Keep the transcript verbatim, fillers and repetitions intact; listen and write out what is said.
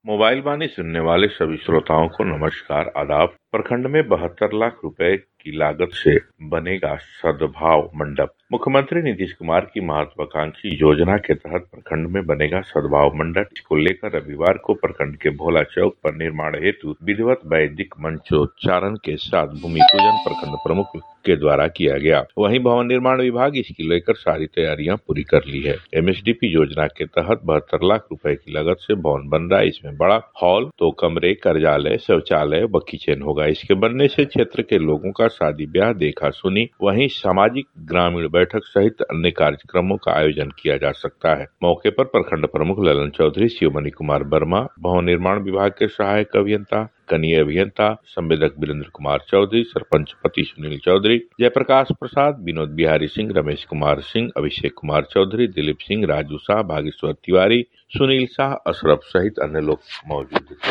Mobile वाणी सुनने वाले सभी श्रोताओं को नमस्कार, आदाब। प्रखंड में बहत्तर लाख रुपए की लागत से बनेगा सद्भाव मंडप। मुख्यमंत्री नीतीश कुमार की महत्वाकांक्षी योजना के तहत प्रखंड में बनेगा सद्भाव मंडप। इसको लेकर रविवार को प्रखंड के भोला चौक पर निर्माण हेतु विधिवत वैदिक मंत्रोच्चारण के साथ भूमि पूजन प्रखंड प्रमुख के द्वारा किया गया। वहीं भवन निर्माण विभाग इसकी लेकर सारी तैयारियां पूरी कर ली है। एमएसडीपी योजना के तहत बहत्तर लाख रुपए की लागत से भवन बन रहा है। इसमें बड़ा हॉल, दो कमरे, कार्यालय, शौचालय व किचन होगा। इसके बनने से क्षेत्र के लोगों का शादी ब्याह, देखा सुनी, वहीं सामाजिक ग्रामीण बैठक सहित अन्य कार्यक्रमों का आयोजन किया जा सकता है। मौके पर प्रखंड प्रमुख ललन चौधरी, शिवमणि कुमार वर्मा, भवन निर्माण विभाग के सहायक अभियंता, कनीय अभियंता, संवेदक वीरेंद्र कुमार चौधरी, सरपंच पति सुनील चौधरी, जयप्रकाश प्रसाद, विनोद बिहारी सिंह, रमेश कुमार सिंह, अभिषेक कुमार चौधरी, दिलीप सिंह, राजू शाह, भागेश्वर तिवारी, सुनील शाह, अशरफ सहित अन्य लोग मौजूद थे।